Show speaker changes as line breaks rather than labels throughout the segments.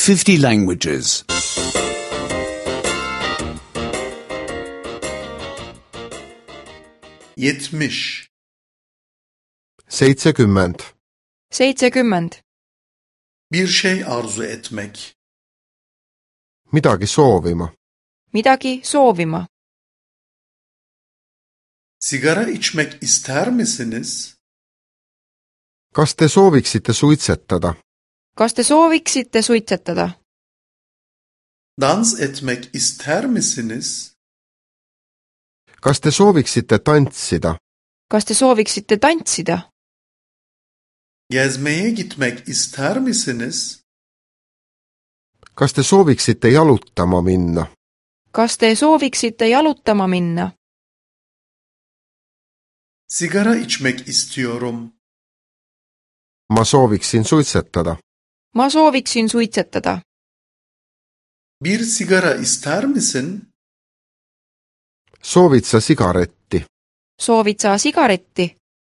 50 languages.
70.
70.
70.
Bir şey arzu etmek.
Midagi soovima.
Midagi soovima.
Sigara içmek ister misiniz?
Kas te sooviksite suitsetada?
Kas te sooviksite suitsetada?
Dans etmek ister misiniz?
Kas te sooviksite tantsida?
Kas te sooviksite tantsida?
Gezmeye gitmek ister misiniz?
Kas te sooviksite jalutama minna?
Kas te sooviksite jalutama minna?
Sigara içmek istiyorum.
Ma sooviksin suitsetada.
Ma sooviksin suitsetada.
Bir sigara ister misin?
Soovid sa sigaretti?
Soovid sa sigaretti?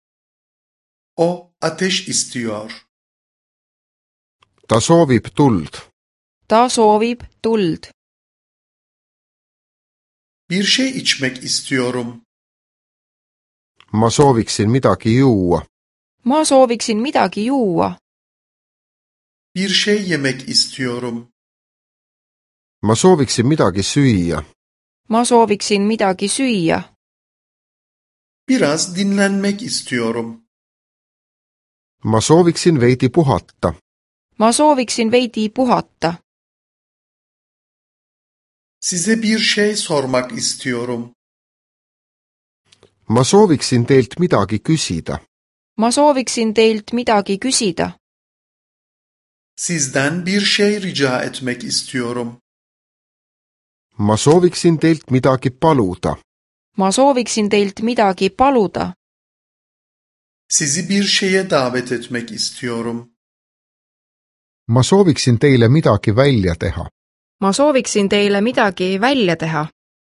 O ateş istiyor.
Ta soovib tuld.
Ta soovib tuld.
Bir şey içmek istiyorum.
Ma sooviksin midagi juua.
Ma sooviksin midagi juua.
Bir şey yemek istiyorum.
Ma sooviksin midagi süüa.
Ma sooviksin midagi süüa.
Biraz dinlenmek istiyorum.
Ma sooviksin veidi puhata.
Ma sooviksin veidi puhata.
Size bir şey sormak istiyorum.
Ma sooviksin teilt midagi küsida.
Ma sooviksin teilt midagi küsida.
Sizden bir şey rica etmek istiyorum.
Ma sooviksin teilt midagi paluda.
Ma sooviksin teilt midagi paluda.
Sizi bir şeye davet etmek istiyorum.
Ma sooviksin teile midagi välja teha.
Ma sooviksin teile midagi välja teha.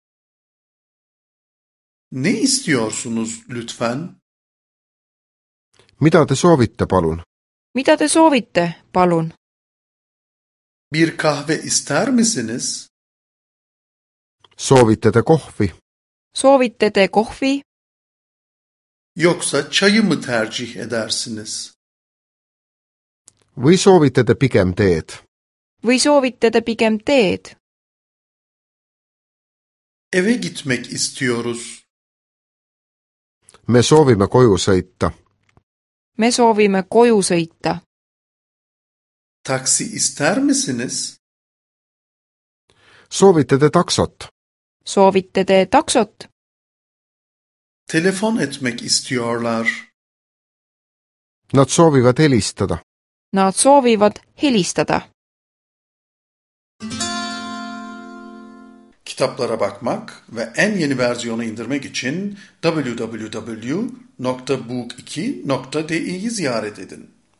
Ne istiyorsunuz lütfen?
Mida te soovite, palun?
Mida te soovite, palun?
Bir kahve ister misiniz?
Soovite te kohvi?
Soovite te kohvi?
Yoksa çayı mı tercih edersiniz?
Või soovite te pigem teed?
Või soovite te pigem teed?
Eve gitmek istiyoruz.
Me soovime koju sõita.
Me soovime koju sõita.
Taksi ister misiniz?
Soovite te taksot?
Soovite te taksot?
Telefon etmek istiyorlar.
Nad soovivad helistada.
Nad soovivad helistada.
Kitaplara bakmak ve en yeni versiyonu indirmek için www.book2.de'yi ziyaret edin.